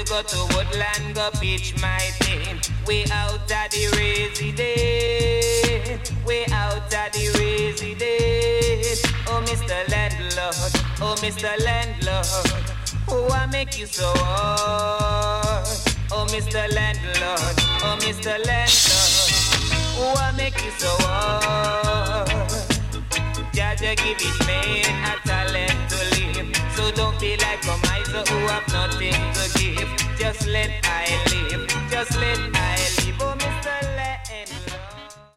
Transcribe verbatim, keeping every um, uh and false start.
go to Woodland, go pitch my tent. We out of the resident. We out of the resident. Oh, Mister Landlord. Oh, Mister Landlord. Oh, I make you so hard. Oh, Mister Landlord. Oh, Mister Landlord. Oh, I make you so hard. Jaja give each man a talent to live. So don't be like a miser who have nothing to give. Just let I live. Just let I live.